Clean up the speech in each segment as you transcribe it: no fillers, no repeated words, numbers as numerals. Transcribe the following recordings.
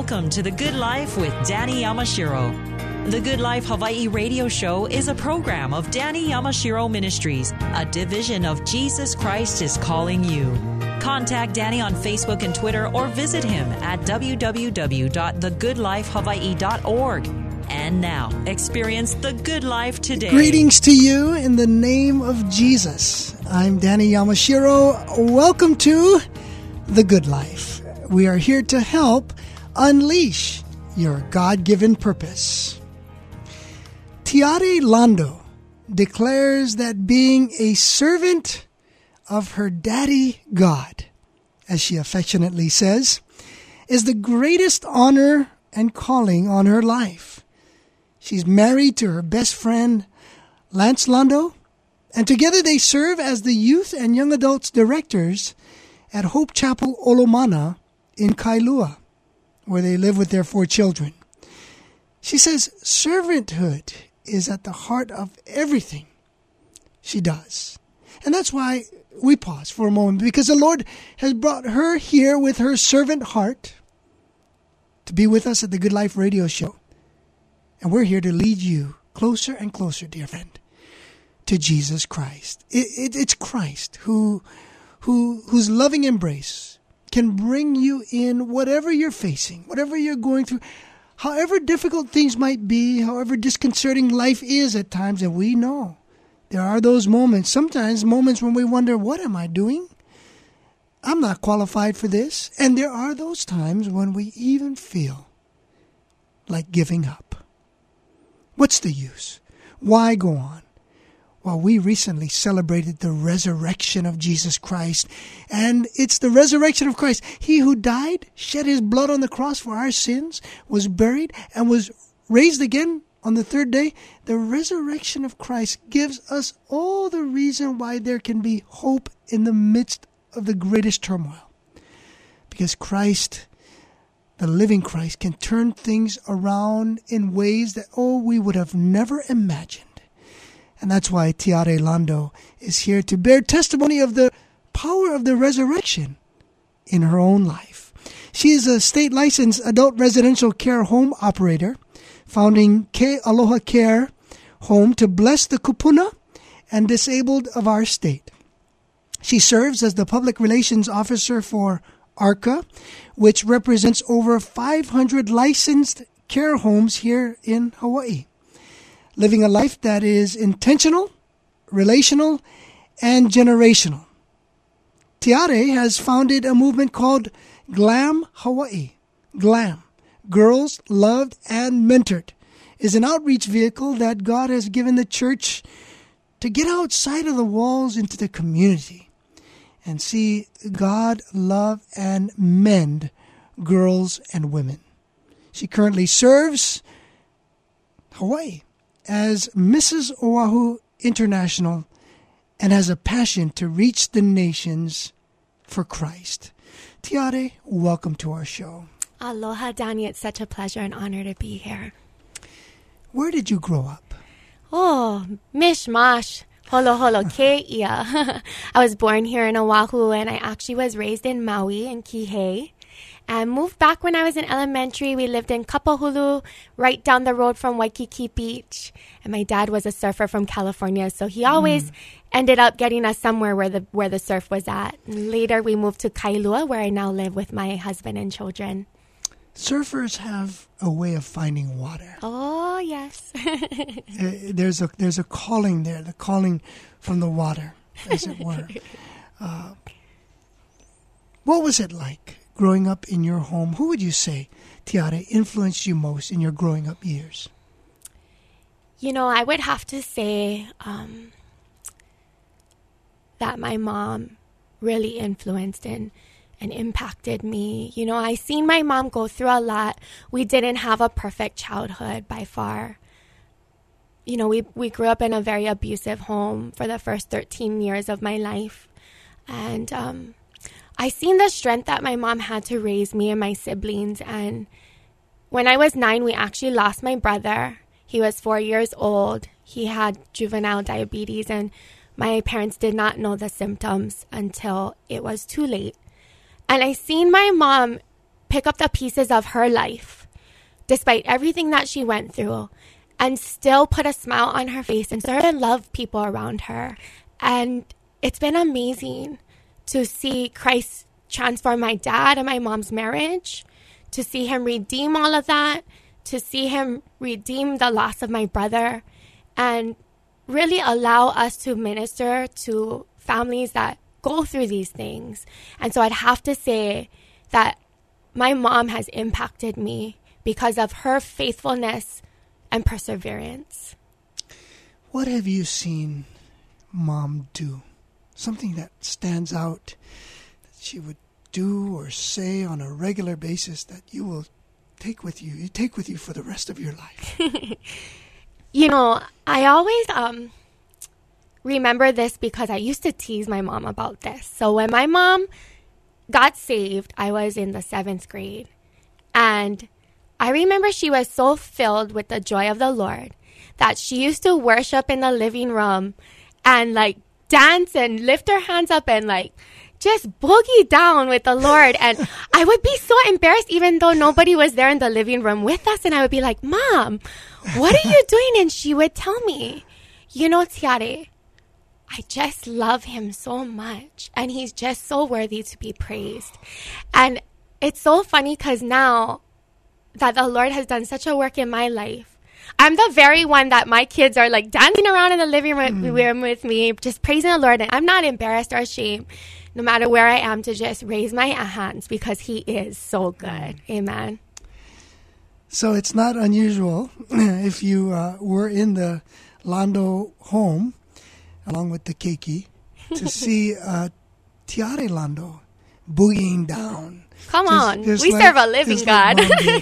Welcome to The Good Life with Danny Yamashiro. The Good Life Hawaii radio show is a program of Danny Yamashiro Ministries, a division of Jesus Christ is Calling You. Contact Danny on Facebook and Twitter or visit him at www.thegoodlifehawaii.org. And now, experience the good life today. Greetings to you in the name of Jesus. I'm Danny Yamashiro. Welcome to The Good Life. We are here to help unleash your God-given purpose. Tiare Lando declares that being a servant of her daddy God, as she affectionately says, is the greatest honor and calling on her life. She's married to her best friend, Lance Lando, and together they serve as the youth and young adults directors at Hope Chapel Olomana in Kailua, where they live with their 4 children. She says servanthood is at the heart of everything she does. And that's why we pause for a moment, because the Lord has brought her here with her servant heart to be with us at the Good Life radio show. And we're here to lead you closer and closer, dear friend, to Jesus Christ. It's Christ whose loving embrace can bring you in whatever you're facing, whatever you're going through, however difficult things might be, however disconcerting life is at times. And we know there are those moments, sometimes moments when we wonder, what am I doing? I'm not qualified for this. And there are those times when we even feel like giving up. What's the use? Why go on? Well, we recently celebrated the resurrection of Jesus Christ, and it's the resurrection of Christ. He who died, shed his blood on the cross for our sins, was buried, and was raised again on the 3rd day. The resurrection of Christ gives us all the reason why there can be hope in the midst of the greatest turmoil. Because Christ, the living Christ, can turn things around in ways that, we would have never imagined. And that's why Tiare Lando is here to bear testimony of the power of the resurrection in her own life. She is a state-licensed adult residential care home operator, founding Ke Aloha Care Home to bless the kupuna and disabled of our state. She serves as the public relations officer for ARCA, which represents over 500 licensed care homes here in Hawaii. Living a life that is intentional, relational, and generational. Tiare has founded a movement called GLAM Hawaii. GLAM, Girls Loved and Mentored, is an outreach vehicle that God has given the church to get outside of the walls into the community and see God love and mend girls and women. She currently serves Hawaii as Mrs. Oahu International and has a passion to reach the nations for Christ. Tiare, welcome to our show. Aloha, Danny. It's such a pleasure and honor to be here. Where did you grow up? Mishmash. Holo holo keia. I was born here in Oahu, and I actually was raised in Maui in Kihei. And moved back when I was in elementary. We lived in Kapahulu, right down the road from Waikiki Beach. And my dad was a surfer from California, so he always ended up getting us somewhere where the surf was at. And later, we moved to Kailua, where I now live with my husband and children. Surfers have a way of finding water. Oh, yes. There's a calling there, the calling from the water, as it were. What was it like growing up in your home? Who would you say, Tiare, influenced you most in your growing up years? I would have to say that my mom really influenced and impacted me. I seen my mom go through a lot. We didn't have a perfect childhood by far. We grew up in a very abusive home for the first 13 years of my life. And I seen the strength that my mom had to raise me and my siblings. And when I was 9, we actually lost my brother. He was 4 years old. He had juvenile diabetes, and my parents did not know the symptoms until it was too late. And I seen my mom pick up the pieces of her life, despite everything that she went through, and still put a smile on her face and start to love people around her. And it's been amazing to see Christ transform my dad and my mom's marriage, to see him redeem all of that, to see him redeem the loss of my brother, and really allow us to minister to families that go through these things. And so I'd have to say that my mom has impacted me because of her faithfulness and perseverance. What have you seen Mom do? Something that stands out that she would do or say on a regular basis that you will take with you for the rest of your life? You know, I always remember this because I used to tease my mom about this. So when my mom got saved, I was in the 7th grade. And I remember she was so filled with the joy of the Lord that she used to worship in the living room and like dance and lift her hands up and like just boogie down with the Lord. And I would be so embarrassed even though nobody was there in the living room with us. And I would be like, Mom, what are you doing? And she would tell me, you know, Tiare, I just love him so much. And he's just so worthy to be praised. And it's so funny because now that the Lord has done such a work in my life, I'm the very one that my kids are like dancing around in the living room with me, just praising the Lord. And I'm not embarrassed or ashamed, no matter where I am, to just raise my hands because he is so good. Amen. So it's not unusual if you were in the Lando home, along with the keiki, to see Tiare Lando boogieing down. Come on, we serve a living God.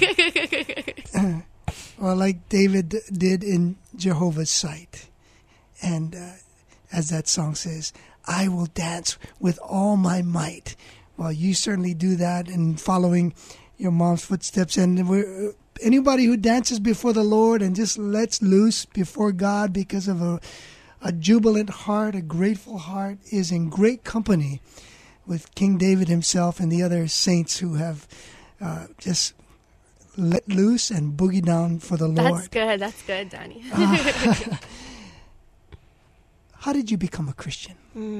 Well, like David did in Jehovah's sight. And as that song says, I will dance with all my might. Well, you certainly do that in following your mom's footsteps. And anybody who dances before the Lord and just lets loose before God because of a jubilant heart, a grateful heart, is in great company with King David himself and the other saints who have just let loose and boogie down for the Lord. That's good, Danny. How did you become a Christian?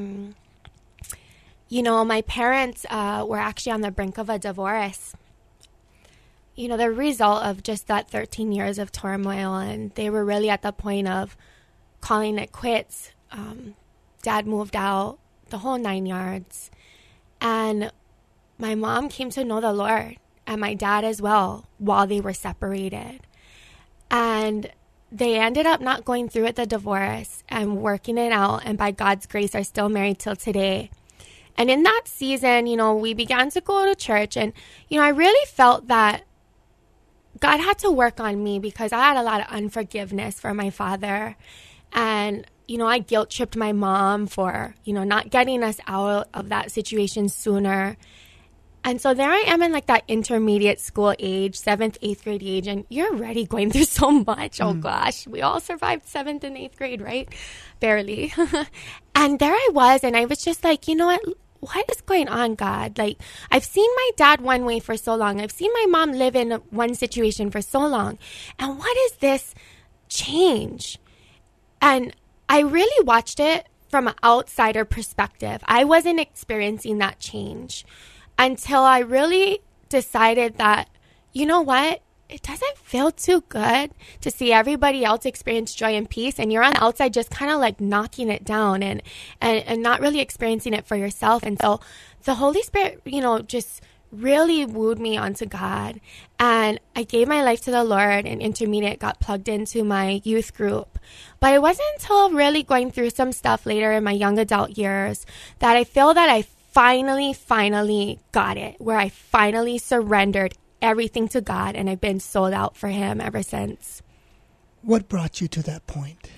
You know, my parents were actually on the brink of a divorce. You know, the result of just that 13 years of turmoil, and they were really at the point of calling it quits. Dad moved out, the whole 9 yards. And my mom came to know the Lord, and my dad as well, while they were separated. And they ended up not going through with the divorce and working it out, and by God's grace are still married till today. And in that season, you know, we began to go to church, and, you know, I really felt that God had to work on me because I had a lot of unforgiveness for my father. And, you know, I guilt-tripped my mom for, you know, not getting us out of that situation sooner. And so there I am in like that intermediate school age, 7th, 8th grade age, and you're already going through so much. Oh gosh, we all survived 7th and 8th grade, right? Barely. And there I was, and I was just like, you know what is going on, God? Like, I've seen my dad one way for so long. I've seen my mom live in one situation for so long. And what is this change? And I really watched it from an outsider perspective. I wasn't experiencing that change until I really decided that, you know what? It doesn't feel too good to see everybody else experience joy and peace, and you're on the outside just kind of like knocking it down and not really experiencing it for yourself. And so the Holy Spirit, you know, just really wooed me onto God. And I gave my life to the Lord, and intermediate got plugged into my youth group. But it wasn't until really going through some stuff later in my young adult years that I feel that I finally got it, where I finally surrendered everything to God, and I've been sold out for Him ever since. What brought you to that point?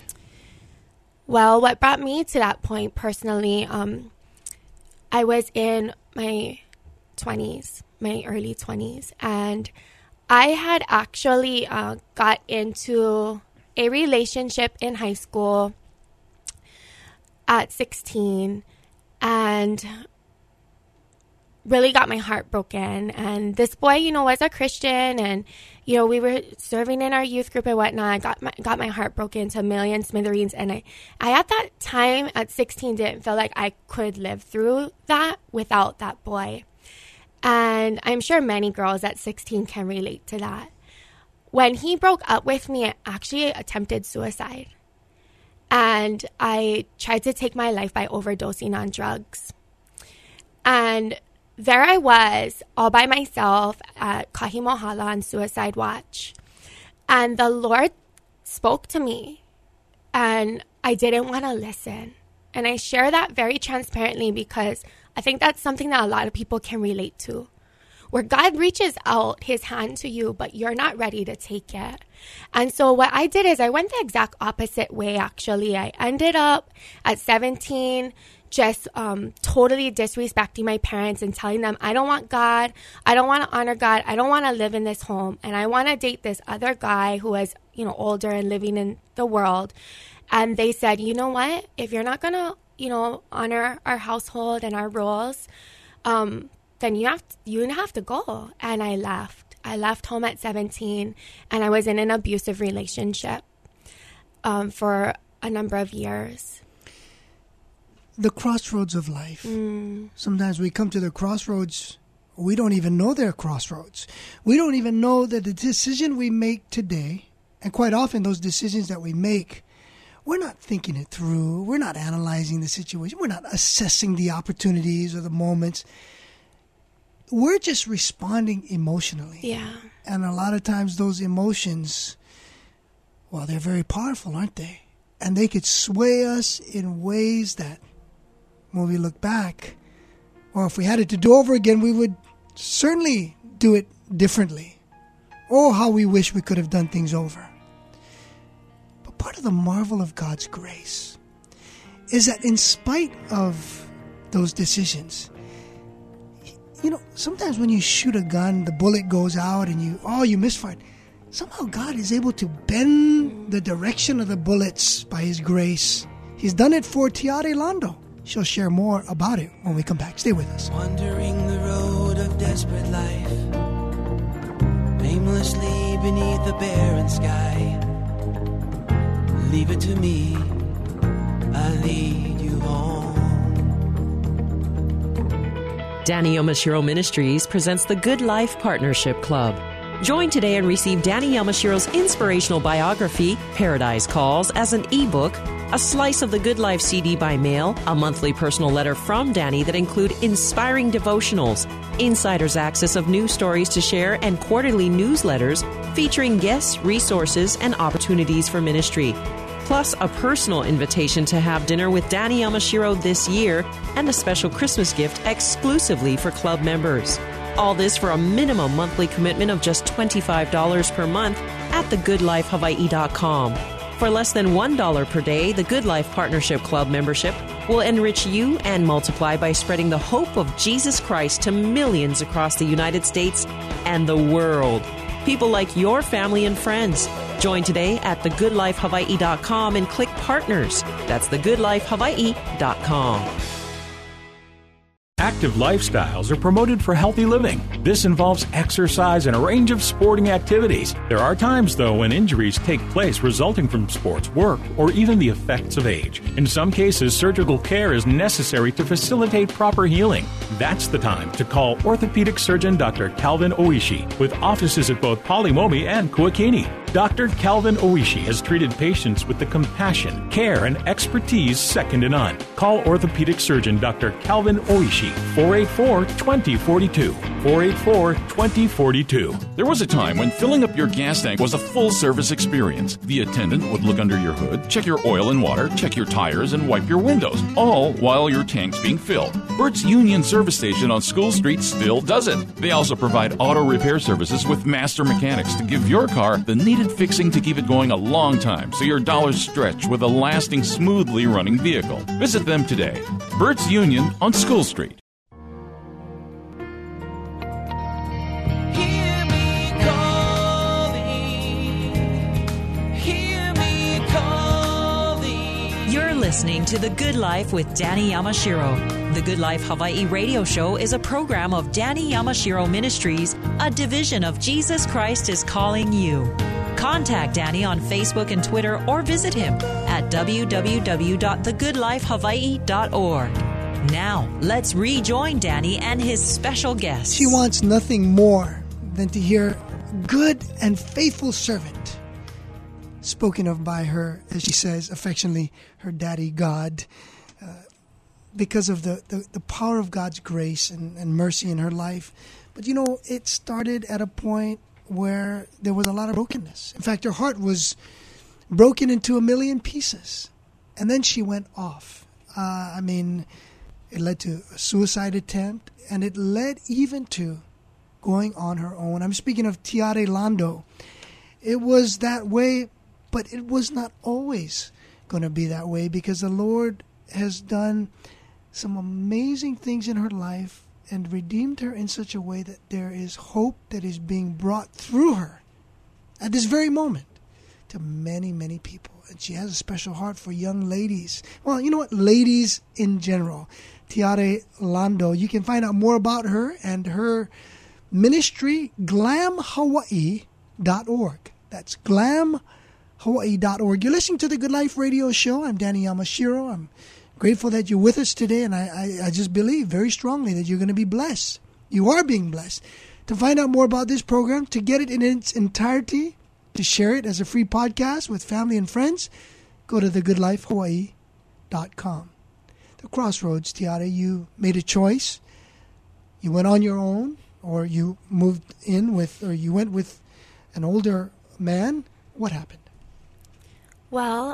Well, what brought me to that point personally, I was in my 20s, my early 20s, and I had actually got into a relationship in high school at 16, and really got my heart broken. And this boy, was a Christian, and, we were serving in our youth group and whatnot. I got my heart broken to a million smithereens. And I at that time at 16 didn't feel like I could live through that without that boy. And I'm sure many girls at 16 can relate to that. When he broke up with me, I actually attempted suicide. And I tried to take my life by overdosing on drugs. And there I was, all by myself at Kahimohala on Suicide Watch. And the Lord spoke to me, and I didn't want to listen. And I share that very transparently because I think that's something that a lot of people can relate to, where God reaches out his hand to you, but you're not ready to take it. And so what I did is I went the exact opposite way, actually. I ended up at 17 just totally disrespecting my parents and telling them, I don't want God, I don't want to honor God, I don't want to live in this home, and I want to date this other guy who was, older and living in the world. And they said, you know what, if you're not going to, honor our household and our roles, then you have to go. And I left. I left home at 17, and I was in an abusive relationship for a number of years. The crossroads of life. Sometimes we come to the crossroads, we don't even know they're crossroads. We don't even know that the decision we make today, and quite often those decisions that we make, we're not thinking it through. We're not analyzing the situation. We're not assessing the opportunities or the moments. We're just responding emotionally. Yeah. And a lot of times those emotions, well, they're very powerful, aren't they? And they could sway us in ways that, when we look back, or if we had it to do over again, we would certainly do it differently. Oh, how we wish we could have done things over. But part of the marvel of God's grace is that in spite of those decisions, sometimes when you shoot a gun, the bullet goes out and you misfired. Somehow God is able to bend the direction of the bullets by his grace. He's done it for Tiare Lando. She'll share more about it when we come back. Stay with us. Wandering the road of desperate life, aimlessly beneath the barren sky. Leave it to me, I lead you home. Danny Yamashiro Ministries presents the Good Life Partnership Club. Join today and receive Danny Yamashiro's inspirational biography, Paradise Calls, as an ebook, a slice of the Good Life CD by mail, a monthly personal letter from Danny that include inspiring devotionals, insider's access of news stories to share, and quarterly newsletters featuring guests, resources, and opportunities for ministry. Plus, a personal invitation to have dinner with Danny Yamashiro this year and a special Christmas gift exclusively for club members. All this for a minimum monthly commitment of just $25 per month at thegoodlifehawaii.com. For less than $1 per day, the Good Life Partnership Club membership will enrich you and multiply by spreading the hope of Jesus Christ to millions across the United States and the world. People like your family and friends. Join today at thegoodlifehawaii.com and click Partners. That's thegoodlifehawaii.com. Active lifestyles are promoted for healthy living. This involves exercise and a range of sporting activities. There are times, though, when injuries take place resulting from sports, work, or even the effects of age. In some cases, surgical care is necessary to facilitate proper healing. That's the time to call orthopedic surgeon Dr. Calvin Oishi, with offices at both Palimomi and Kuakini. Dr. Calvin Oishi has treated patients with the compassion, care, and expertise second to none. Call orthopedic surgeon Dr. Calvin Oishi, 484-2042, 484-2042. There was a time when filling up your gas tank was a full-service experience. The attendant would look under your hood, check your oil and water, check your tires, and wipe your windows, all while your tank's being filled. Burt's Union Service Station on School Street still does it. They also provide auto repair services with master mechanics to give your car the needed fixing to keep it going a long time so your dollars stretch with a lasting, smoothly running vehicle. Visit them today. Burt's Union on School Street. Hear me calling, hear me calling. Your listening to The Good Life with Danny Yamashiro. The Good Life Hawaii radio show is a program of Danny Yamashiro Ministries, a division of Jesus Christ is Calling You. Contact Danny on Facebook and Twitter or visit him at www.thegoodlifehawaii.org. Now, let's rejoin Danny and his special guest. She wants nothing more than to hear good and faithful servant, spoken of by her, as she says affectionately, her daddy God, because of the power of God's grace and mercy in her life. But you know, it started at a point where there was a lot of brokenness. In fact, her heart was broken into 1,000,000 pieces. And then she went off. It led to a suicide attempt, and it led even to going on her own. I'm speaking of Tiare Lando. It was that way, but it was not always going to be that way, because the Lord has done some amazing things in her life and redeemed her in such a way that there is hope that is being brought through her at this very moment to many, many people. And she has a special heart for young ladies. Well, you know what? Ladies in general. Tiare Lando. You can find out more about her and her ministry, glamhawaii.org. That's glamhawaii.org. You're listening to the Good Life Radio Show. I'm Danny Yamashiro. I'm grateful that you're with us today, and I just believe very strongly that you're going to be blessed. You are being blessed. To find out more about this program, to get it in its entirety, to share it as a free podcast with family and friends, go to thegoodlifehawaii.com. The crossroads, Tiare, you made a choice. You went on your own, or you moved in with, or you went with an older man. What happened? Well,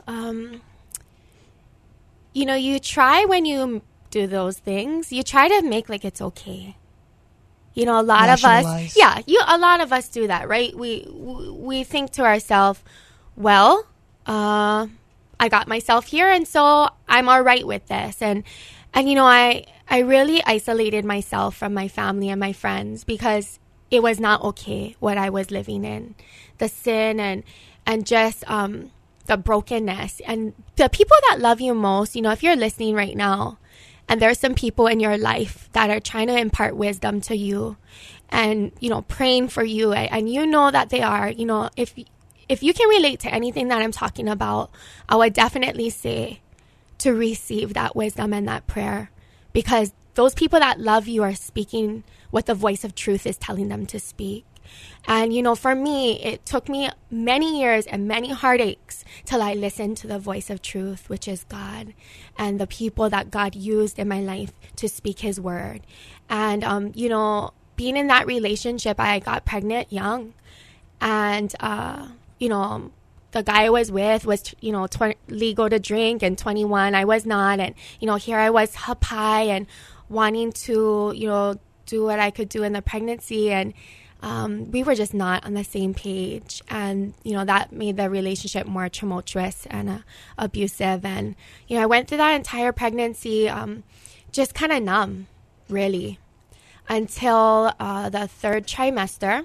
you know, you try when you do those things, you try to make like it's okay. You know, a lot of us, a lot of us do that, right? We think to ourselves, well, I got myself here, and so I'm all right with this. And you know, I really isolated myself from my family and my friends because it was not okay what I was living in, the sin and just the brokenness. And the people that love you most, you know, if you're listening right now, and there's some people in your life that are trying to impart wisdom to you and, you know, praying for you, and you know that they are, you know, if you can relate to anything that I'm talking about, I would definitely say to receive that wisdom and that prayer, because those people that love you are speaking what the voice of truth is telling them to speak. And, you know, for me, it took me many years and many heartaches till I listened to the voice of truth, which is God, and the people that God used in my life to speak his word. And, you know, being in that relationship, I got pregnant young. And, you know, the guy I was with was, you know, legal to drink, and 21. I was not. And, you know, here I was up high and wanting to, you know, do what I could do in the pregnancy. And we were just not on the same page. And, you know, that made the relationship more tumultuous and abusive. And, you know, I went through that entire pregnancy just kind of numb, really, until the third trimester.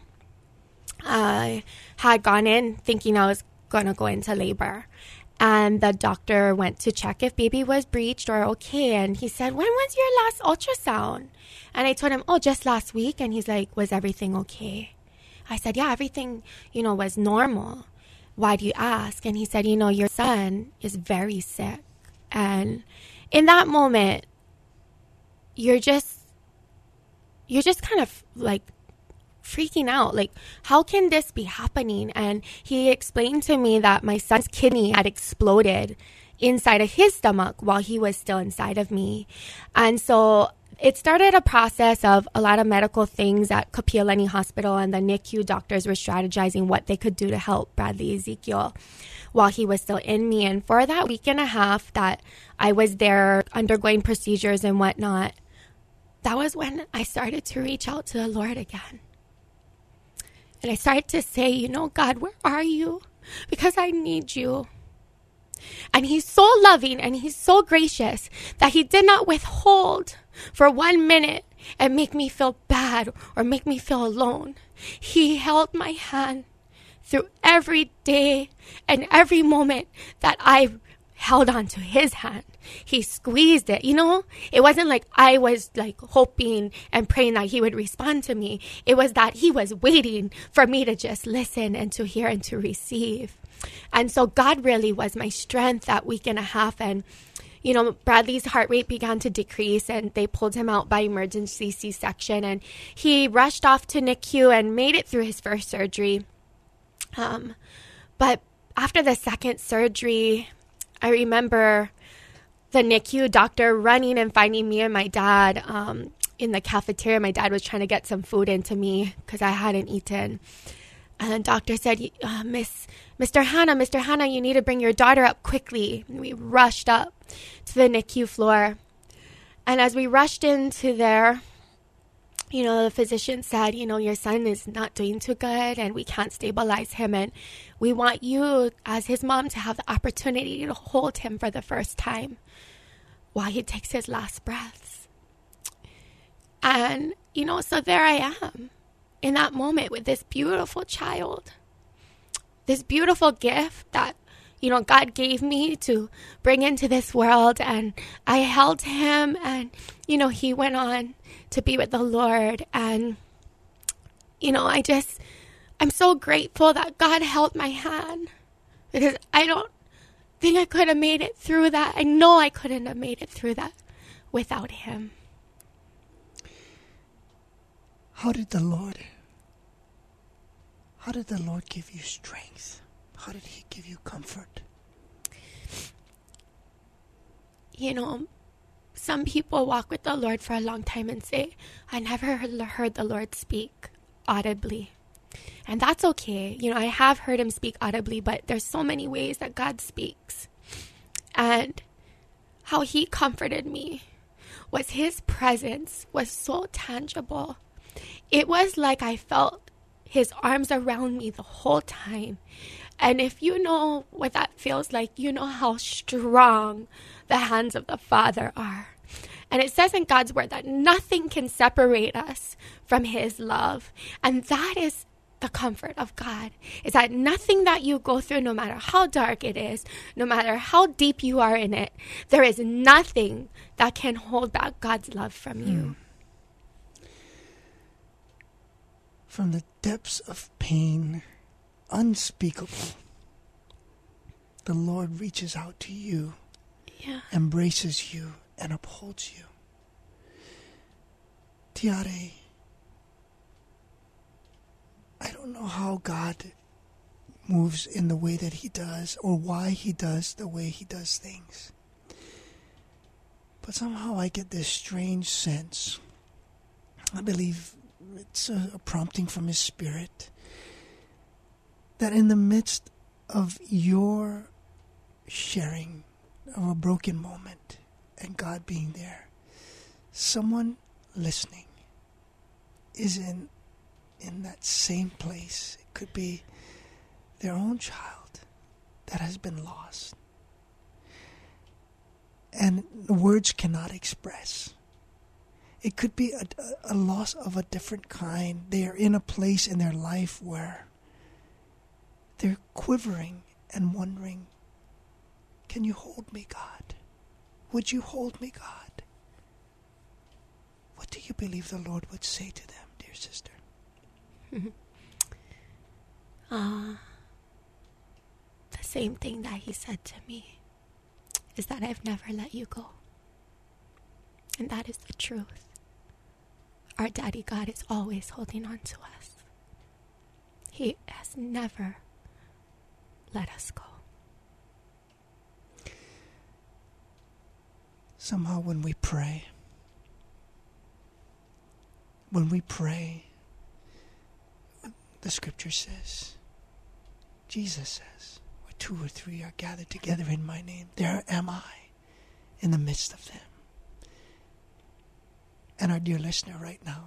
I had gone in thinking I was going to go into labor. And the doctor went to check if baby was breached or okay. And he said, when was your last ultrasound? And I told him, oh, just last week. And he's like, was everything okay? I said, yeah, everything, you know, was normal. Why do you ask? And he said, you know, your son is very sick. And in that moment, you're just kind of like freaking out, like, how can this be happening? And he explained to me that my son's kidney had exploded inside of his stomach while he was still inside of me. And so it started a process of a lot of medical things at Kapi'olani Hospital, and the NICU doctors were strategizing what they could do to help Bradley Ezekiel while he was still in me. And for that week and a half that I was there undergoing procedures and whatnot, that was when I started to reach out to the Lord again. And I started to say, you know, God, where are you? Because I need you. And he's so loving and he's so gracious that he did not withhold for 1 minute and make me feel bad or make me feel alone. He held my hand through every day and every moment that I held onto his hand. He squeezed it. You know, it wasn't like I was like hoping and praying that he would respond to me. It was that he was waiting for me to just listen and to hear and to receive. And so God really was my strength that week and a half. And, you know, Bradley's heart rate began to decrease and they pulled him out by emergency C-section. And he rushed off to NICU and made it through his first surgery. But after the second surgery, I remember the NICU doctor running and finding me and my dad in the cafeteria. My dad was trying to get some food into me because I hadn't eaten. And the doctor said, Mr. Hannah, you need to bring your daughter up quickly. And we rushed up to the NICU floor. And as we rushed into there, you know, the physician said, you know, your son is not doing too good and we can't stabilize him. And we want you as his mom to have the opportunity to hold him for the first time while he takes his last breaths. And, you know, so there I am in that moment with this beautiful child, this beautiful gift that, you know, God gave me to bring into this world. And I held him and, you know, he went on to be with the Lord. And, you know, I'm so grateful that God held my hand because I don't think I could have made it through that. I know I couldn't have made it through that without him. How did the Lord give you strength? How did he give you comfort? You know, some people walk with the Lord for a long time and say, I never heard the Lord speak audibly. And that's okay. You know, I have heard him speak audibly, but there's so many ways that God speaks. And how he comforted me was his presence was so tangible. It was like I felt his arms around me the whole time. And if you know what that feels like, you know how strong the hands of the Father are. And it says in God's word that nothing can separate us from his love. And that is the comfort of God, is that nothing that you go through, no matter how dark it is, no matter how deep you are in it, there is nothing that can hold back God's love from you. From the depths of pain, unspeakable, the Lord reaches out to you, embraces you, and upholds you. Tiare, I don't know how God moves in the way that he does or why he does the way he does things. But somehow I get this strange sense. I believe it's a prompting from his Spirit that in the midst of your sharing of a broken moment and God being there, someone listening is in that same place. It could be their own child that has been lost. And the words cannot express. It could be a loss of a different kind. They are in a place in their life where they're quivering and wondering, can you hold me, God? Would you hold me, God? What do you believe the Lord would say to them, dear sister? The same thing that he said to me is that I've never let you go. And that is the truth. Our Daddy God is always holding on to us. He has never let us go. Somehow when we pray, the scripture says, Jesus says, where 2 or 3 are gathered together in my name, there am I in the midst of them. And our dear listener right now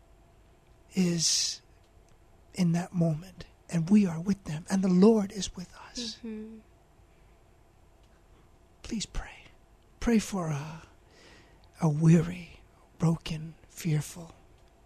is in that moment, and we are with them, and the Lord is with us. Mm-hmm. Please pray. Pray for a weary, broken, fearful,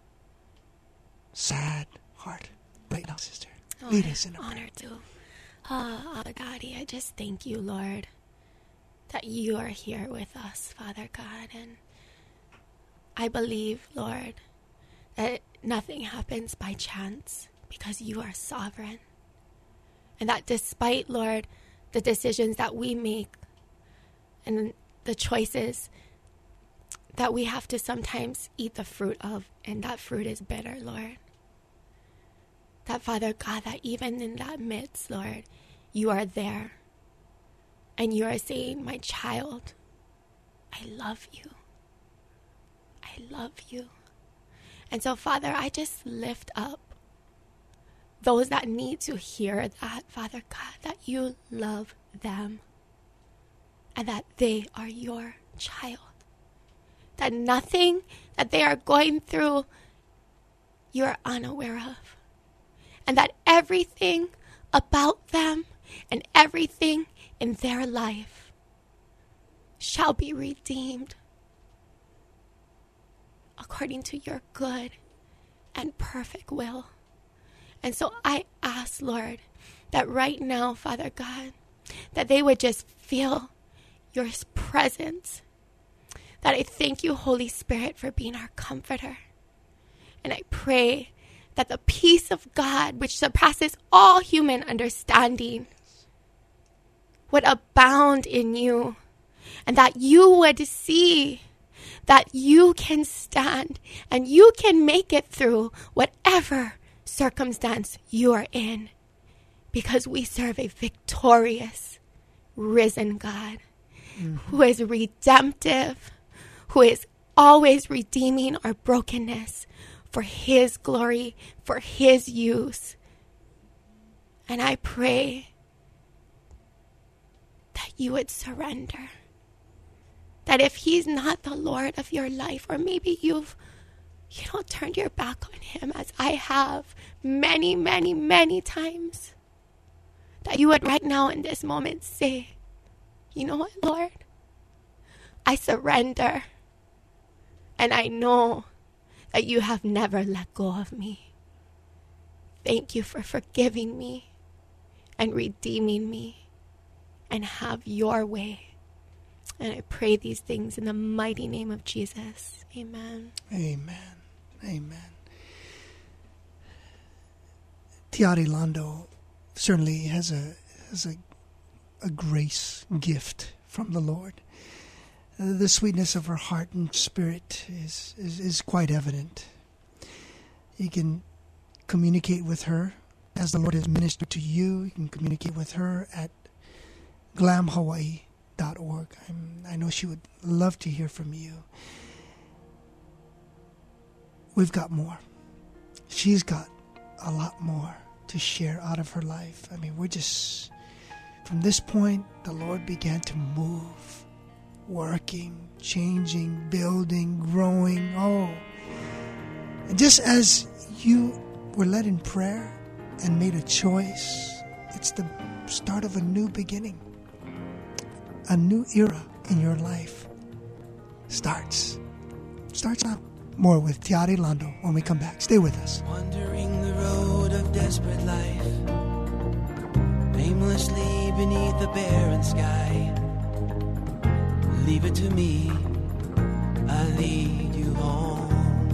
sad heart right now, sister. Lead us in a prayer. Honor to. Daddy, I just thank you, Lord. that you are here with us, Father God. And I believe, Lord, that nothing happens by chance because you are sovereign. And that despite, Lord, the decisions that we make and the choices that we have to sometimes eat the fruit of, and that fruit is bitter, Lord. That, Father God, that even in that midst, Lord, you are there. And you are saying, my child, I love you. I love you. And so, Father, I just lift up those that need to hear that, Father God, that you love them and that they are your child. That nothing that they are going through, you are unaware of. And that everything about them and everything in their life shall be redeemed according to your good and perfect will. And so I ask, Lord, that right now, Father God, that they would just feel your presence. That I thank you, Holy Spirit, for being our comforter. And I pray that the peace of God, which surpasses all human understanding, would abound in you. And that you would see that you can stand and you can make it through whatever circumstance you are in, because we serve a victorious, risen God who is redemptive, who is always redeeming our brokenness for his glory, for his use. And I pray that you would surrender. That if he's not the Lord of your life, or maybe you turned your back on him, as I have many, many, many times, that you would right now in this moment say, you know what, Lord? I surrender. And I know that you have never let go of me. Thank you for forgiving me and redeeming me, and have your way. And I pray these things in the mighty name of Jesus. Amen. Amen. Amen. Tiari Lando certainly has a grace gift from the Lord. The sweetness of her heart and spirit is quite evident. You can communicate with her as the Lord has ministered to you. You can communicate with her at glamhawaii.org. I know she would love to hear from you. We've got more. She's got a lot more to share out of her life. I mean, from this point, the Lord began to move, working, changing, building, growing. And just as you were led in prayer and made a choice, it's the start of a new beginning. A new era in your life starts now. More with Tiari Lando when we come back. Stay with us. Wandering the road of desperate life, aimlessly beneath the barren sky. Leave it to me, I lead you home.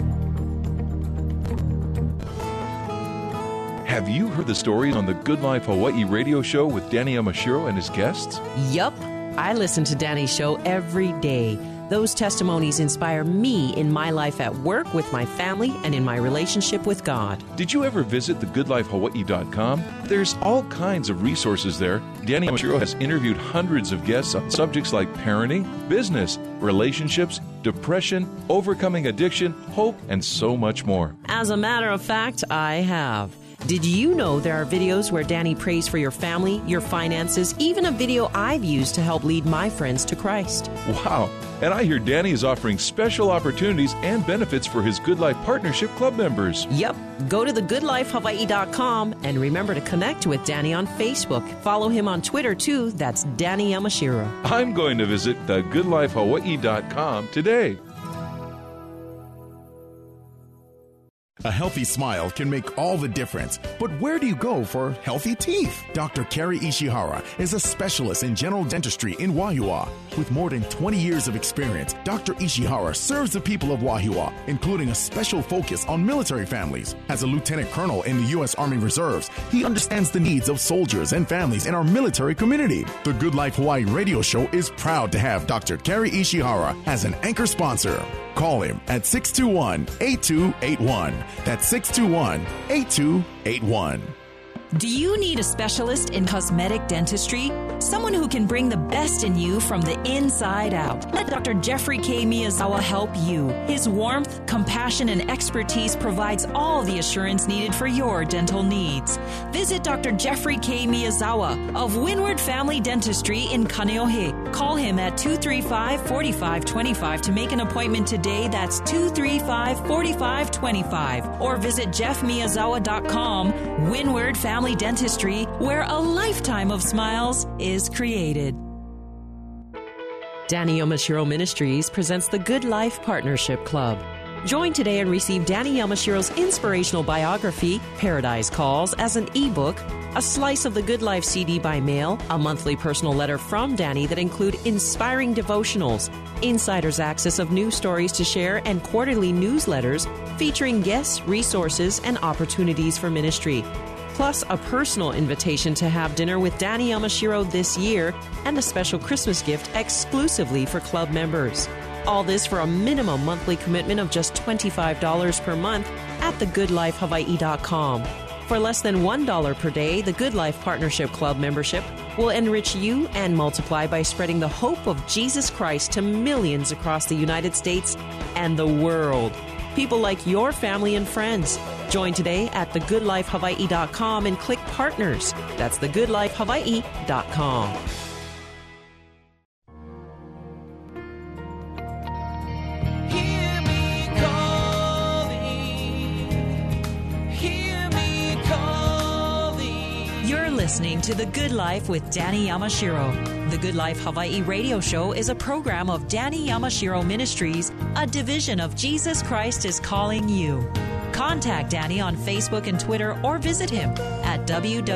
Have you heard the stories on the Good Life Hawaii radio show with Danny Yamashiro and his guests? Yup. I listen to Danny's show every day. Those testimonies inspire me in my life at work, with my family, and in my relationship with God. Did you ever visit thegoodlifehawaii.com? There's all kinds of resources there. Danny Yamashiro has interviewed hundreds of guests on subjects like parenting, business, relationships, depression, overcoming addiction, hope, and so much more. As a matter of fact, I have. Did you know there are videos where Danny prays for your family, your finances, even a video I've used to help lead my friends to Christ? Wow. And I hear Danny is offering special opportunities and benefits for his Good Life Partnership Club members. Yep. Go to thegoodlifehawaii.com and remember to connect with Danny on Facebook. Follow him on Twitter, too. That's Danny Yamashiro. I'm going to visit thegoodlifehawaii.com today. A healthy smile can make all the difference, but where do you go for healthy teeth? Dr. Kerry Ishihara is a specialist in general dentistry in Wahiawa. With more than 20 years of experience, Dr. Ishihara serves the people of Wahiawa, including a special focus on military families. As a lieutenant colonel in the U.S. Army Reserves, he understands the needs of soldiers and families in our military community. The Good Life Hawaii radio show is proud to have Dr. Kerry Ishihara as an anchor sponsor. Call him at 621-8281. That's 621-8281. Do you need a specialist in cosmetic dentistry? Someone who can bring the best in you from the inside out. Let Dr. Jeffrey K. Miyazawa help you. His warmth, compassion, and expertise provides all the assurance needed for your dental needs. Visit Dr. Jeffrey K. Miyazawa of Windward Family Dentistry in Kaneohe. Call him at 235-4525 to make an appointment today. That's 235-4525. Or visit jeffmiyazawa.com. Windward Family Dentistry, where a lifetime of smiles is created. Danny Yamashiro Ministries presents the Good Life Partnership Club. Join today and receive Danny Yamashiro's inspirational biography, Paradise Calls, as an ebook, a slice of the Good Life CD by mail, a monthly personal letter from Danny that include inspiring devotionals, insider's access of news stories to share, and quarterly newsletters featuring guests, resources, and opportunities for ministry. Plus a personal invitation to have dinner with Danny Yamashiro this year and a special Christmas gift exclusively for club members. All this for a minimum monthly commitment of just $25 per month at thegoodlifehawaii.com. For less than $1 per day, the Good Life Partnership Club membership will enrich you and multiply by spreading the hope of Jesus Christ to millions across the United States and the world. People like your family and friends. Join today at thegoodlifehawaii.com and click Partners. That's thegoodlifehawaii.com. Hear me calling. Hear me calling. You're listening to The Good Life with Danny Yamashiro. The Good Life Hawaii radio show is a program of Danny Yamashiro Ministries, a division of Jesus Christ is Calling You. Contact Danny on Facebook and Twitter or visit him at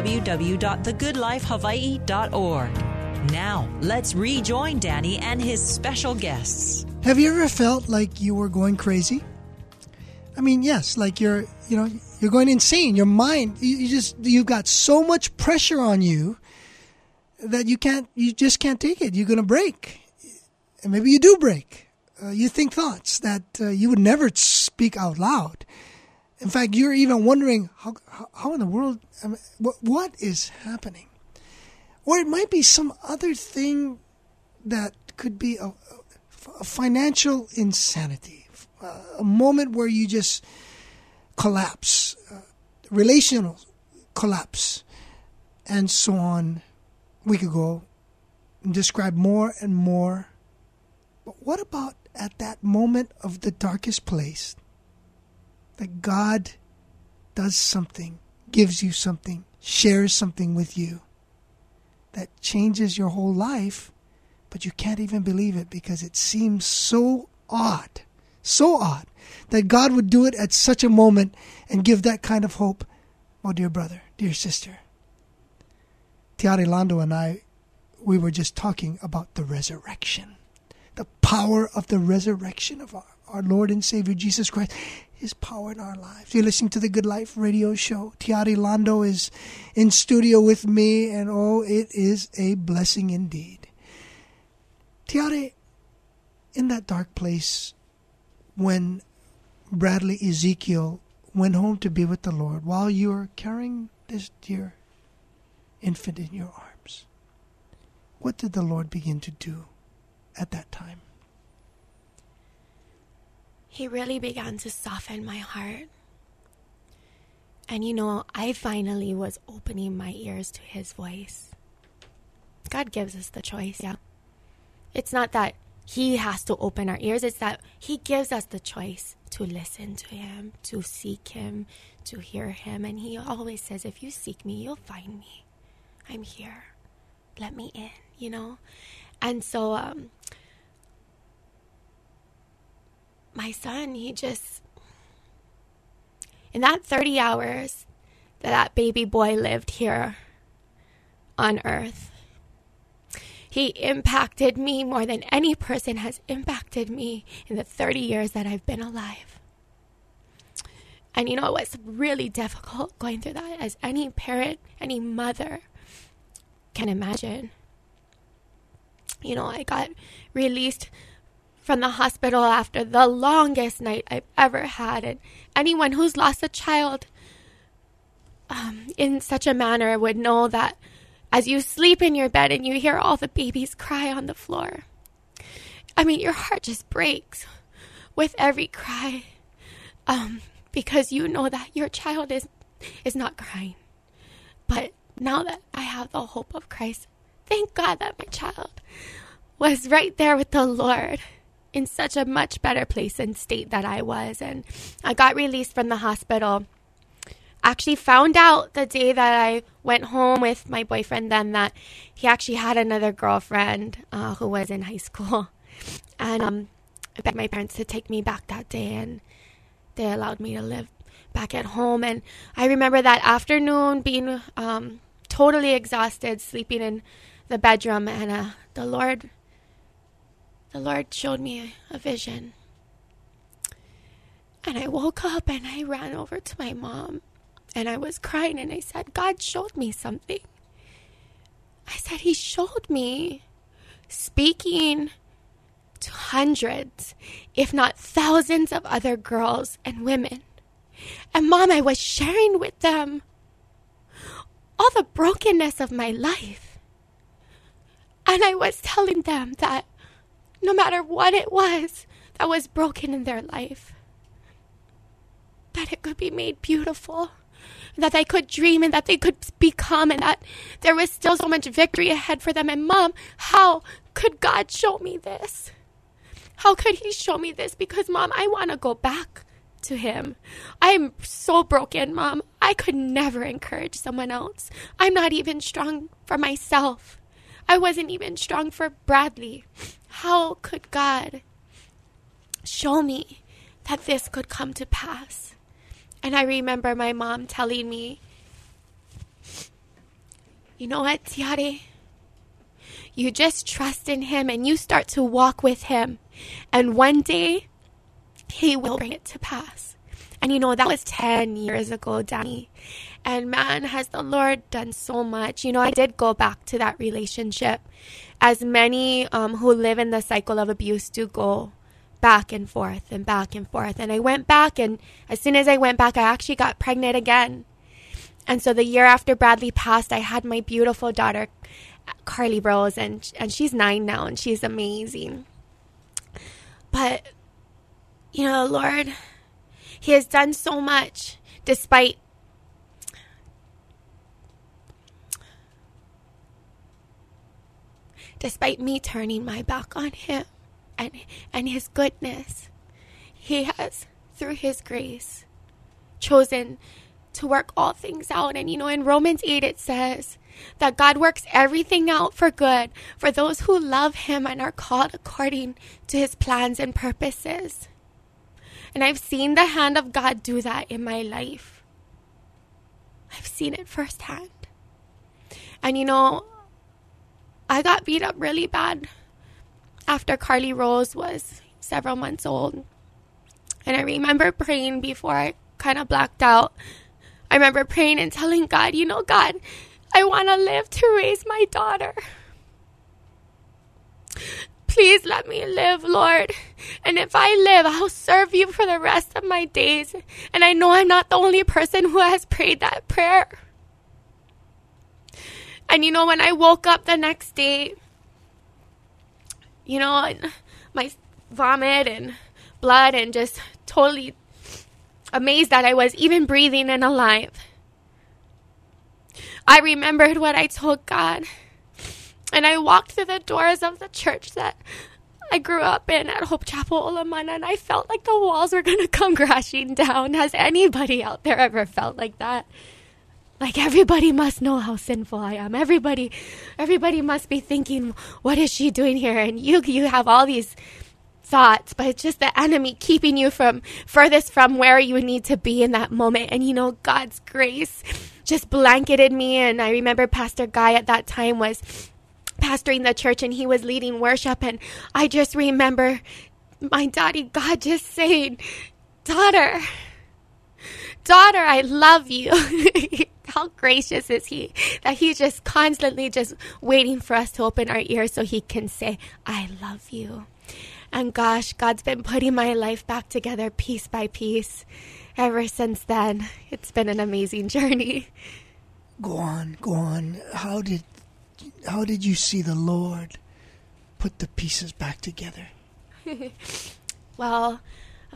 www.thegoodlifehawaii.org. Now, let's rejoin Danny and his special guests. Have you ever felt like you were going crazy? I mean, yes, like you're going insane. Your mind, you've got so much pressure on you that you just can't take it. You're going to break. And maybe you do break. You think thoughts that you would never speak out loud. In fact, you're even wondering, how in the world, what is happening? Or it might be some other thing that could be a financial insanity, a moment where you just collapse, relational collapse, and so on. We could go and describe more and more. But what about at that moment of the darkest place, that God does something, gives you something, shares something with you that changes your whole life, but you can't even believe it because it seems so odd that God would do it at such a moment and give that kind of hope. Oh, dear brother, dear sister, Tiare Lando and I, we were just talking about the resurrection, the power of the resurrection of our Lord and Savior Jesus Christ, His power in our lives. You're listening to the Good Life radio show. Tiare Lando is in studio with me, and it is a blessing indeed. Tiare, in that dark place, when Bradley Ezekiel went home to be with the Lord, while you were carrying this dear infant in your arms, what did the Lord begin to do at that time? He really began to soften my heart. And I finally was opening my ears to His voice. God gives us the choice, yeah. It's not that He has to open our ears, it's that He gives us the choice to listen to Him, to seek Him, to hear Him. And He always says, if you seek me, you'll find me. I'm here. Let me in, And so in that 30 hours that baby boy lived here on earth, he impacted me more than any person has impacted me in the 30 years that I've been alive. And it was really difficult going through that, as any parent, any mother can imagine. I got released from the hospital after the longest night I've ever had. And anyone who's lost a child in such a manner would know that as you sleep in your bed and you hear all the babies cry on the floor, your heart just breaks with every cry, because you know that your child is not crying. But now that I have the hope of Christ, thank God that my child was right there with the Lord in such a much better place and state that I was. And I got released from the hospital. Actually found out the day that I went home with my boyfriend then that he actually had another girlfriend who was in high school. And I begged my parents to take me back that day, and they allowed me to live back at home. And I remember that afternoon being totally exhausted, sleeping in the bedroom, and the Lord showed me a vision. And I woke up and I ran over to my mom, and I was crying, and I said, God showed me something. I said, he showed me speaking to hundreds, if not thousands of other girls and women. And Mom, I was sharing with them all the brokenness of my life. And I was telling them that no matter what it was that was broken in their life, that it could be made beautiful, that they could dream, and that they could become, and that there was still so much victory ahead for them. And Mom, how could God show me this? How could he show me this? Because Mom, I want to go back to him. I'm so broken, Mom. I could never encourage someone else. I'm not even strong for myself. I wasn't even strong for Bradley. How could God show me that this could come to pass? And I remember my mom telling me, you know what, Tiare? You just trust in him and you start to walk with him. And one day, he will bring it to pass. And that was 10 years ago, Danny. And man, has the Lord done so much. I did go back to that relationship, as many who live in the cycle of abuse do go back and forth and back and forth. And I went back, and as soon as I went back, I actually got pregnant again. And so the year after Bradley passed, I had my beautiful daughter, Carly Rose, and she's 9 now, and she's amazing. But, the Lord, he has done so much despite me turning my back on him and his goodness. He has, through his grace, chosen to work all things out. And, in Romans 8, it says that God works everything out for good for those who love him and are called according to his plans and purposes. And I've seen the hand of God do that in my life. I've seen it firsthand. And, I got beat up really bad after Carly Rose was several months old. And I remember praying before I kind of blacked out. I remember praying and telling God, God, I want to live to raise my daughter. Please let me live, Lord. And if I live, I'll serve you for the rest of my days. And I know I'm not the only person who has prayed that prayer. And when I woke up the next day, my vomit and blood, and just totally amazed that I was even breathing and alive, I remembered what I told God. And I walked through the doors of the church that I grew up in at Hope Chapel, Olamana, and I felt like the walls were going to come crashing down. Has anybody out there ever felt like that? Like, everybody must know how sinful I am. Everybody must be thinking, what is she doing here? And you have all these thoughts, but it's just the enemy keeping you from furthest from where you need to be in that moment. And, God's grace just blanketed me. And I remember Pastor Guy at that time was pastoring the church, and he was leading worship. And I just remember my daddy, God, just saying, daughter, I love you. How gracious is he that he's just constantly just waiting for us to open our ears so he can say, I love you. And gosh, God's been putting my life back together piece by piece ever since then. It's been an amazing journey. Go on. How did you see the Lord put the pieces back together? Well,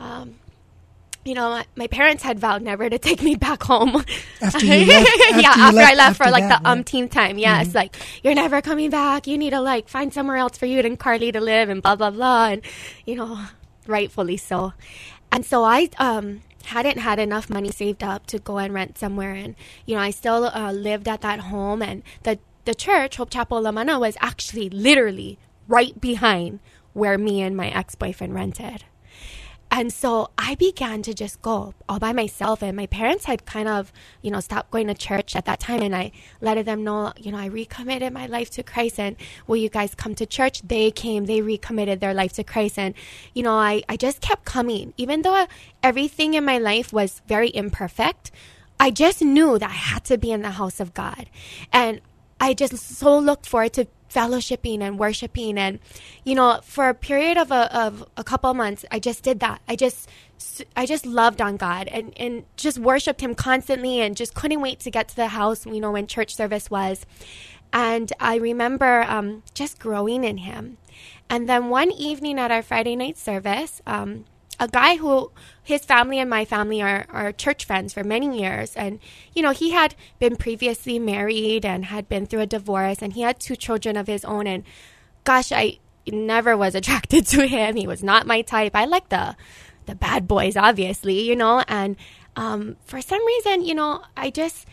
my parents had vowed never to take me back home. After you left? After I left for like that, the umpteenth time. Yeah, It's like, you're never coming back. You need to find somewhere else for you and Carly to live and blah, blah, blah. And, rightfully so. And so I hadn't had enough money saved up to go and rent somewhere. And, I still lived at that home. And the church, Hope Chapel La Mana, was actually literally right behind where me and my ex-boyfriend rented. And so I began to just go all by myself. And my parents had kind of, stopped going to church at that time. And I let them know, I recommitted my life to Christ. And will you guys come to church? They came. They recommitted their life to Christ. And, I just kept coming. Even though everything in my life was very imperfect, I just knew that I had to be in the house of God. And I just so looked forward to fellowshipping and worshiping. And, for a period of a couple of months, I just did that. I just loved on God and just worshiped him constantly and just couldn't wait to get to the house, when church service was. And I remember just growing in him. And then one evening at our Friday night service, a guy who his family and my family are church friends for many years. And, he had been previously married and had been through a divorce, and he had 2 children of his own. And gosh, I never was attracted to him. He was not my type. I like the bad boys, obviously, and for some reason, I just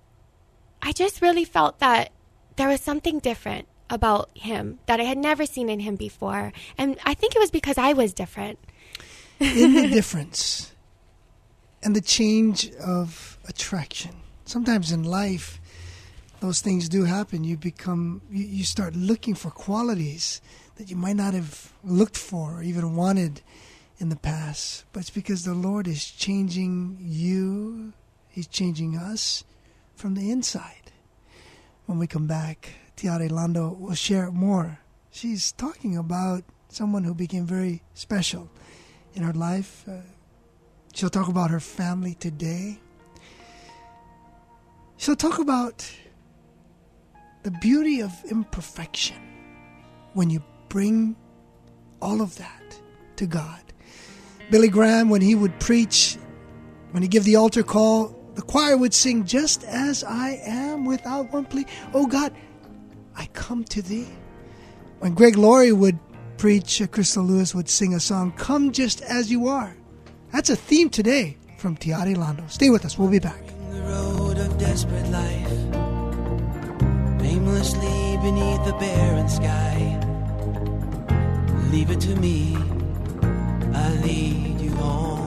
really felt that there was something different about him that I had never seen in him before. And I think it was because I was different. In the difference and the change of attraction. Sometimes in life, those things do happen. You start looking for qualities that you might not have looked for or even wanted in the past. But it's because the Lord is changing you. He's changing us from the inside. When we come back, Tiare Lando will share more. She's talking about someone who became very special in her life. She'll talk about her family today. She'll talk about the beauty of imperfection when you bring all of that to God. Billy Graham, when he would preach, when he give the altar call, the choir would sing, just as I am without one plea. Oh God, I come to thee. When Greg Laurie would preach, Crystal Lewis would sing a song, Come Just As You Are. That's a theme today from Tiare Lando. Stay with us. We'll be back. The road of desperate life, aimlessly beneath the barren sky. Leave it to me, I lead you home.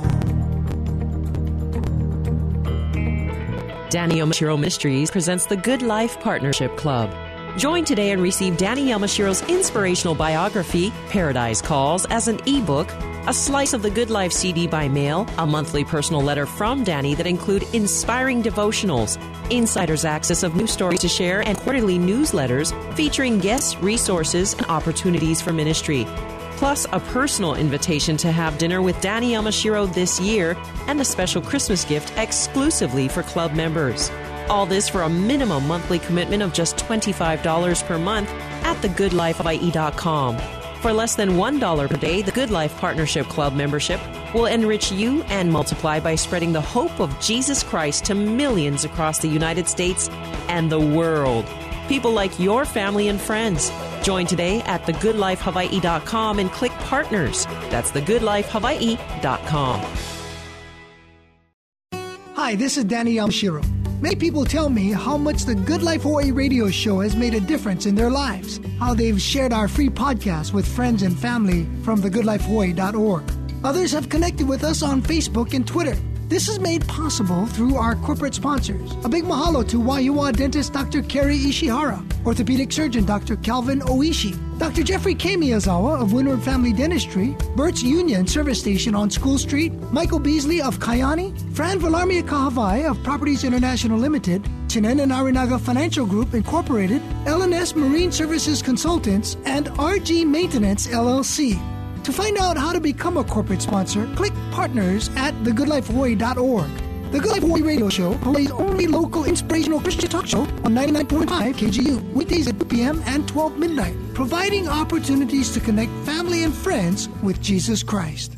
Danny Yamashiro Ministries presents the Good Life Partnership Club. Join today and receive Danny Yamashiro's inspirational biography, Paradise Calls, as an ebook, a slice of the Good Life CD by mail, a monthly personal letter from Danny that include inspiring devotionals, insider's access of news stories to share, and quarterly newsletters featuring guests, resources, and opportunities for ministry. Plus, a personal invitation to have dinner with Danny Yamashiro this year and a special Christmas gift exclusively for club members. All this for a minimum monthly commitment of just $25 per month at thegoodlifehawaii.com. For less than $1 per day, the Good Life Partnership Club membership will enrich you and multiply by spreading the hope of Jesus Christ to millions across the United States and the world. People like your family and friends. Join today at thegoodlifehawaii.com and click Partners. That's thegoodlifehawaii.com. Hi, this is Danny Yamashiro. Many people tell me how much the Good Life Hawaii radio show has made a difference in their lives, how they've shared our free podcast with friends and family from thegoodlifehawaii.org. Others have connected with us on Facebook and Twitter. This is made possible through our corporate sponsors. A big mahalo to Waiua dentist Dr. Kerry Ishihara, orthopedic surgeon Dr. Calvin Oishi, Dr. Jeffrey K. Miyazawa of Windward Family Dentistry, Burt's Union Service Station on School Street, Michael Beasley of Kayani, Fran Villarmia Kahavai of Properties International Limited, Chinen and Arinaga Financial Group Incorporated, L&S Marine Services Consultants, and RG Maintenance LLC. To find out how to become a corporate sponsor, click partners at thegoodlifehawaii.org. The Good Life Hawaii Radio Show, Hawaii's only local inspirational Christian talk show on 99.5 KGU, weekdays at 2 p.m. and 12 midnight, providing opportunities to connect family and friends with Jesus Christ.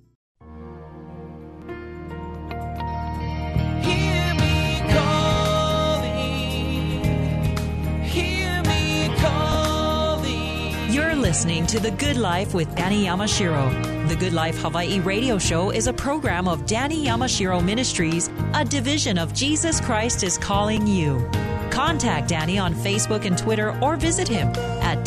Listening to The Good Life with Danny Yamashiro. The Good Life Hawaii radio show is a program of Danny Yamashiro Ministries, a division of Jesus Christ is Calling You. Contact Danny on Facebook and Twitter or visit him at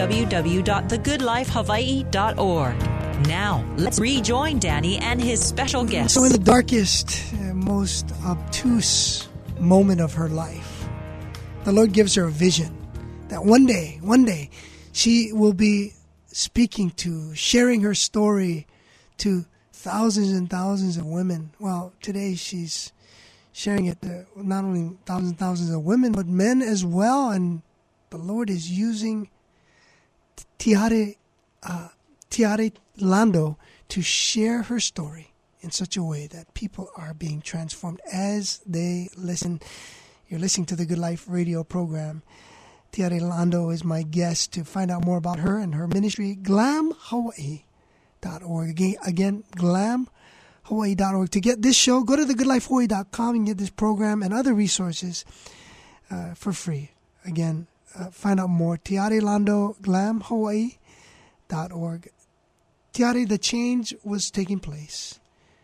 www.thegoodlifehawaii.org. Now, let's rejoin Danny and his special guest. So in the darkest, most obtuse moment of her life, the Lord gives her a vision that one day, she will be speaking to, sharing her story to thousands and thousands of women. Well, today she's sharing it to not only thousands and thousands of women, but men as well. And the Lord is using Tiare Lando to share her story in such a way that people are being transformed as they listen. You're listening to the Good Life radio program. Tiare Lando is my guest. To find out more about her and her ministry, glamhawaii.org. Again, glamhawaii.org. To get this show, go to thegoodlifehawaii.com and get this program and other resources for free. Again, find out more. Tiare Lando, glamhawaii.org. Tiare, the change was taking place.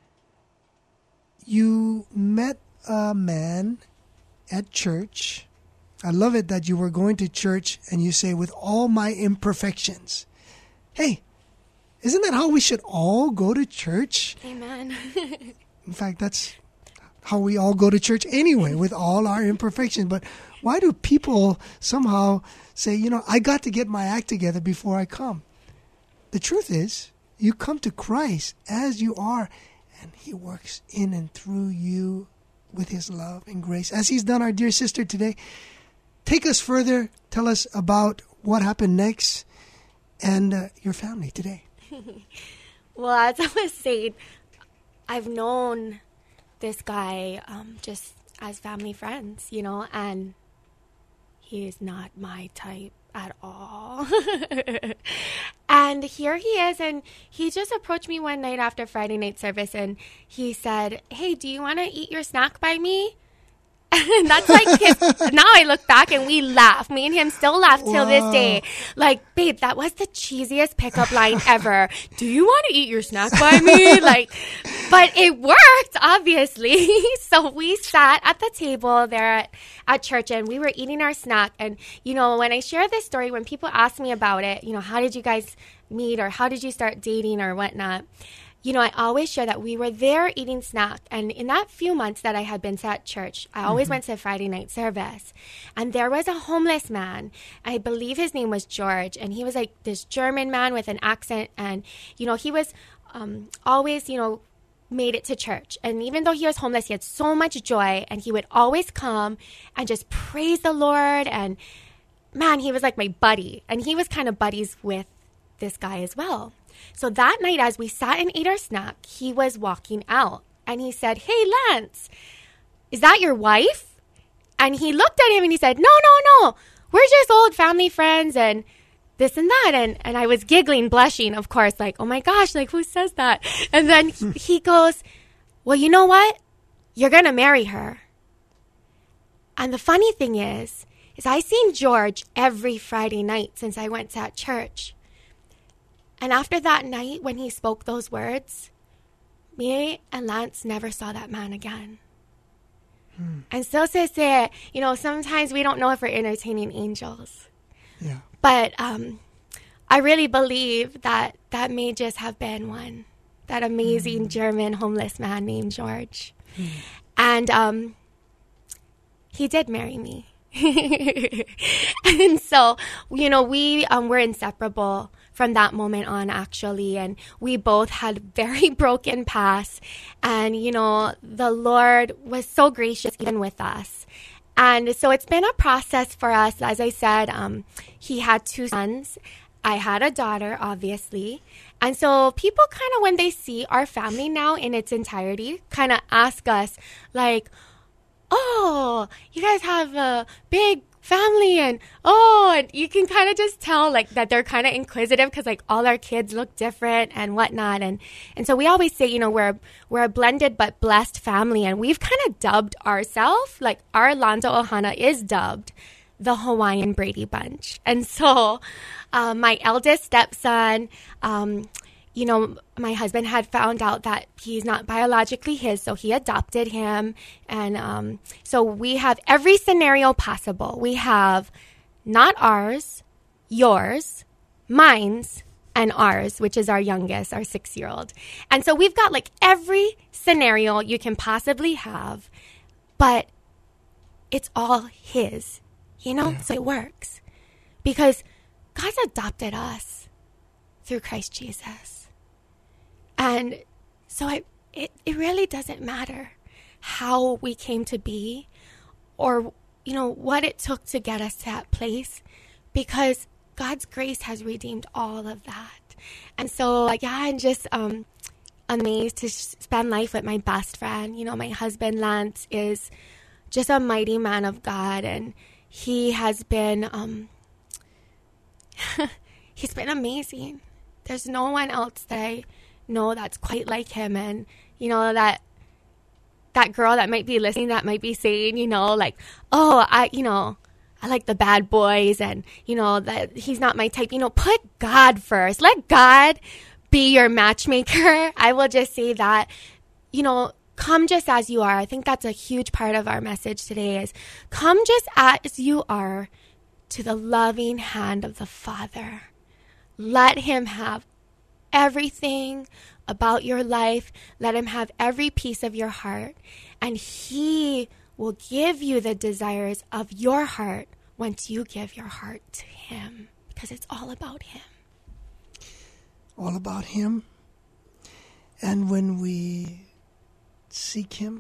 You met a man at church. I love it that you were going to church and you say, with all my imperfections. Hey, isn't that how we should all go to church? Amen. In fact, that's how we all go to church anyway, with all our imperfections. But why do people somehow say, I got to get my act together before I come? The truth is, you come to Christ as you are, and He works in and through you with His love and grace, as He's done our dear sister today. Take us further. Tell us about what happened next and your family today. Well, as I was saying, I've known this guy just as family friends, and he is not my type at all. And here he is, and he just approached me one night after Friday night service, and he said, "Hey, do you want to eat your snack by me?" And that's like now I look back and we laugh. Me and him still laugh till this day. Like, babe, that was the cheesiest pickup line ever. Do you want to eat your snack by me? But it worked, obviously. So we sat at the table there at church and we were eating our snack. And, when I share this story, when people ask me about it, how did you guys meet or how did you start dating or whatnot? I always share that we were there eating snack. And in that few months that I had been at church, I always went to Friday night service. And there was a homeless man. I believe his name was George. And he was like this German man with an accent. And, he was always, made it to church. And even though he was homeless, he had so much joy. And he would always come and just praise the Lord. And, man, he was like my buddy. And he was kind of buddies with this guy as well. So that night, as we sat and ate our snack, he was walking out. And he said, "Hey, Lance, is that your wife?" And he looked at him and he said, No. We're just old family friends and this and that. And I was giggling, blushing, of course, like, oh my gosh, like who says that? And then he goes, "Well, you know what? You're going to marry her." And the funny thing is I seen George every Friday night since I went to that church. And after that night, when he spoke those words, me and Lance never saw that man again. And so say, you know, sometimes we don't know if we're entertaining angels. Yeah. But I really believe that that may just have been one, that amazing German homeless man named George. And he did marry me. And so, you know, we were inseparable from that moment on, actually. And we both had very broken pasts. And, you know, the Lord was so gracious even with us. And so it's been a process for us. As I said, he had 2 sons. I had a daughter, obviously. And so people kind of, when they see our family now in its entirety, kind of ask us, like, oh, you guys have a big family, and and you can kind of just tell, like, that they're kind of inquisitive because, like, all our kids look different and whatnot. And so we always say, you know, we're a blended but blessed family, and we've kind of dubbed ourselves, like, our Lando Ohana is dubbed the Hawaiian Brady Bunch. And so my eldest stepson, you know, my husband had found out that he's not biologically his, so he adopted him. And so we have every scenario possible. We have not ours, yours, mine's, and ours, which is our youngest, our 6-year-old. And so we've got, like, every scenario you can possibly have, but it's all his, you know? Yeah. So it works because God's adopted us through Christ Jesus. And so it really doesn't matter how we came to be or, you know, what it took to get us to that place, because God's grace has redeemed all of that. And so, yeah, I'm just amazed to spend life with my best friend. You know, my husband, Lance, is just a mighty man of God, and he has been, he's been amazing. There's no one else that I know that's quite like him. And, you know, that girl that might be listening, that might be saying, you know, like, oh, I like the bad boys, and, you know, that he's not my type. You know, put God first. Let God be your matchmaker. I will just say that, you know, come just as you are. I think that's a huge part of our message today, is come just as you are to the loving hand of the Father. Let him have everything about your life. Let him have every piece of your heart, and he will give you the desires of your heart once you give your heart to him, because it's all about him. All about him. And when we seek him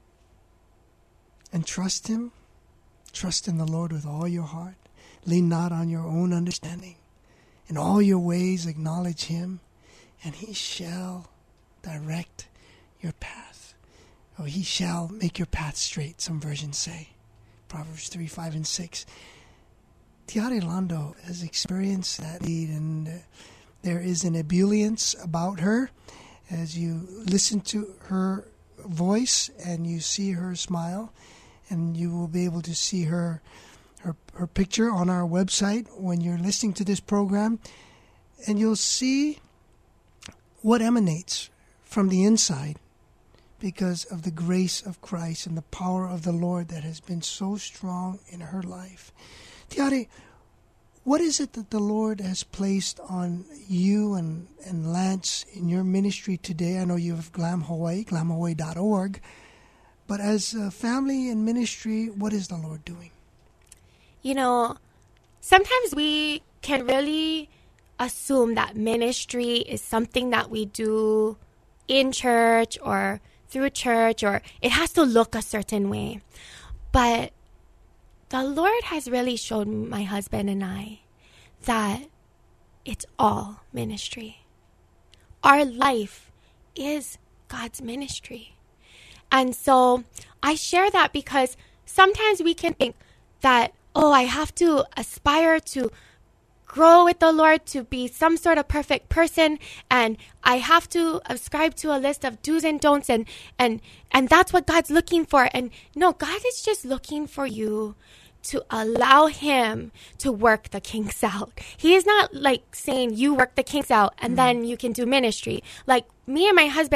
and trust him, trust in the Lord with all your heart. Lean not on your own understanding. In all your ways acknowledge him, and he shall direct your path. Or he shall make your path straight, some versions say. Proverbs 3, 5, and 6. Tiare Lando has experienced that need, and there is an ebullience about her. As you listen to her voice and you see her smile, and you will be able to see her picture on our website when you're listening to this program, and you'll see what emanates from the inside because of the grace of Christ and the power of the Lord that has been so strong in her life. Tiare, what is it that the Lord has placed on you and Lance in your ministry today? I know you have Glam Hawaii, glamhawaii.org, but as a family and ministry, what is the Lord doing? You know, sometimes we can really assume that ministry is something that we do in church or through church, or it has to look a certain way. But the Lord has really showed my husband and I that it's all ministry. Our life is God's ministry. And so I share that because sometimes we can think that, oh, I have to aspire to grow with the Lord to be some sort of perfect person, and I have to ascribe to a list of do's and don'ts, and that's what God's looking for. And no, God is just looking for you to allow him to work the kinks out. He is not like saying you work the kinks out and then you can do ministry. Like me and my husband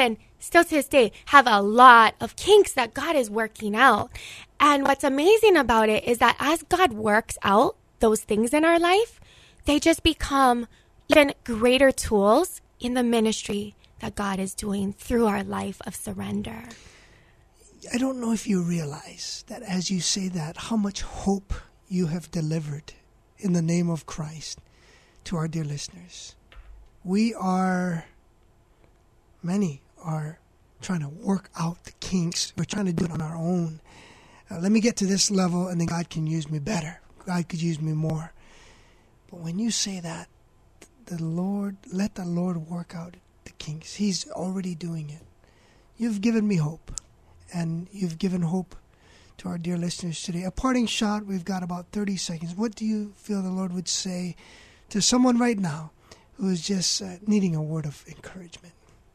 still to this day, have a lot of kinks that God is working out. And what's amazing about it is that as God works out those things in our life, they just become even greater tools in the ministry that God is doing through our life of surrender. I don't know if you realize that as you say that, how much hope you have delivered in the name of Christ to our dear listeners. Many are trying to work out the kinks. We're trying to do it on our own. Let me get to this level and then God can use me better. God could use me more. But when you say that, let the Lord work out the kinks. He's already doing it. You've given me hope, and you've given hope to our dear listeners today. A parting shot, we've got about 30 seconds. What do you feel the Lord would say to someone right now who is just needing a word of encouragement?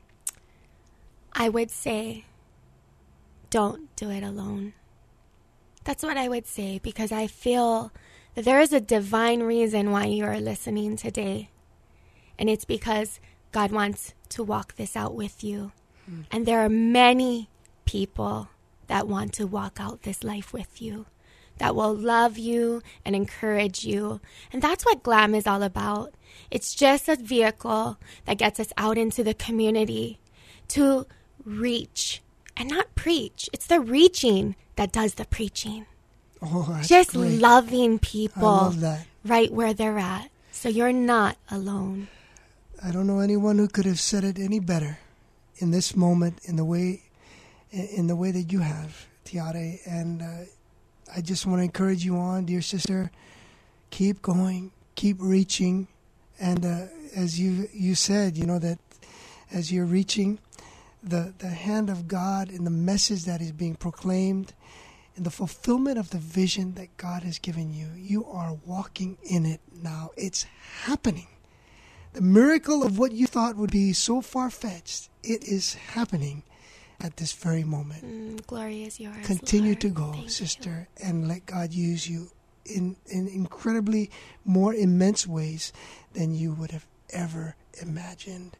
I would say, don't do it alone. That's what I would say, because I feel that there is a divine reason why you are listening today. And it's because God wants to walk this out with you. And there are many people that want to walk out this life with you, that will love you and encourage you. And that's what GLAM is all about. It's just a vehicle that gets us out into the community to reach and not preach. It's the reaching that does the preaching. Oh, that's just great. Loving people I love that. Right where they're at. So you're not alone. I don't know anyone who could have said it any better in this moment, in the way that you have, Tiare. And I just want to encourage you on, dear sister. Keep going, keep reaching, and as you said, that as you're reaching, the hand of God and the message that is being proclaimed, and the fulfillment of the vision that God has given you, you are walking in it now. It's happening. The miracle of what you thought would be so far-fetched, it is happening at this very moment. Glory is yours, Continue Lord. to go, Thank sister, and let God use you in incredibly more immense ways than you would have ever imagined.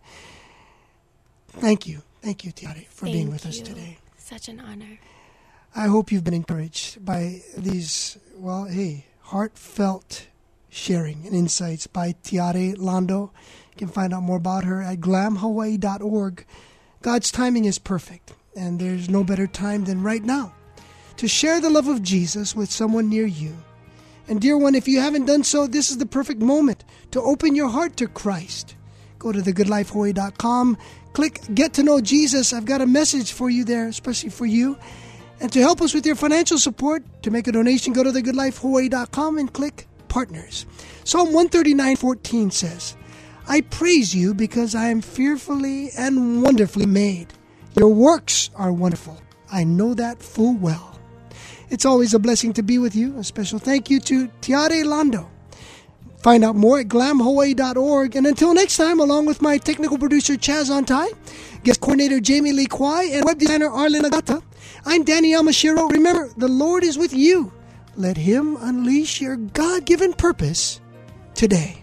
Thank you. Thank you, Tiare, for being with us today. Such an honor. I hope you've been encouraged by these, heartfelt sharing and insights by Tiare Lando. You can find out more about her at glamhawaii.org. God's timing is perfect, and there's no better time than right now to share the love of Jesus with someone near you. And dear one, if you haven't done so, this is the perfect moment to open your heart to Christ. Go to thegoodlifehawaii.com, click Get to Know Jesus. I've got a message for you there, especially for you. And to help us with your financial support, to make a donation, go to thegoodlifehawaii.com and click Partners. Psalm 139:14 says, I praise you because I am fearfully and wonderfully made. Your works are wonderful. I know that full well. It's always a blessing to be with you. A special thank you to Tiare Lando. Find out more at glamhawaii.org. And until next time, along with my technical producer Chaz Ontai, guest coordinator Jamie Lee Kwai, and web designer Arlen Agata, I'm Danny Yamashiro. Remember, the Lord is with you. Let Him unleash your God-given purpose today.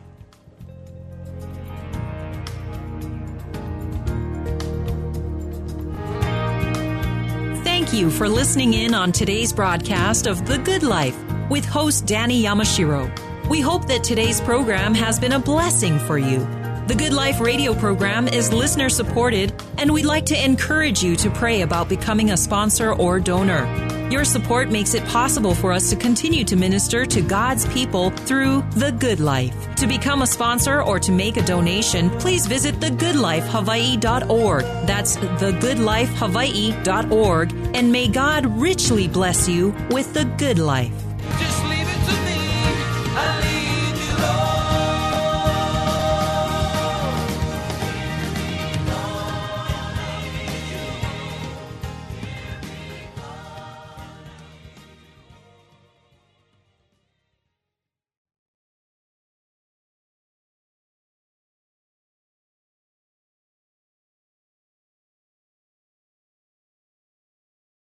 Thank you for listening in on today's broadcast of The Good Life with host Danny Yamashiro. We hope that today's program has been a blessing for you. The Good Life radio program is listener supported, and we'd like to encourage you to pray about becoming a sponsor or donor. Your support makes it possible for us to continue to minister to God's people through The Good Life. To become a sponsor or to make a donation, please visit thegoodlifehawaii.org. That's thegoodlifehawaii.org, and may God richly bless you with the good life.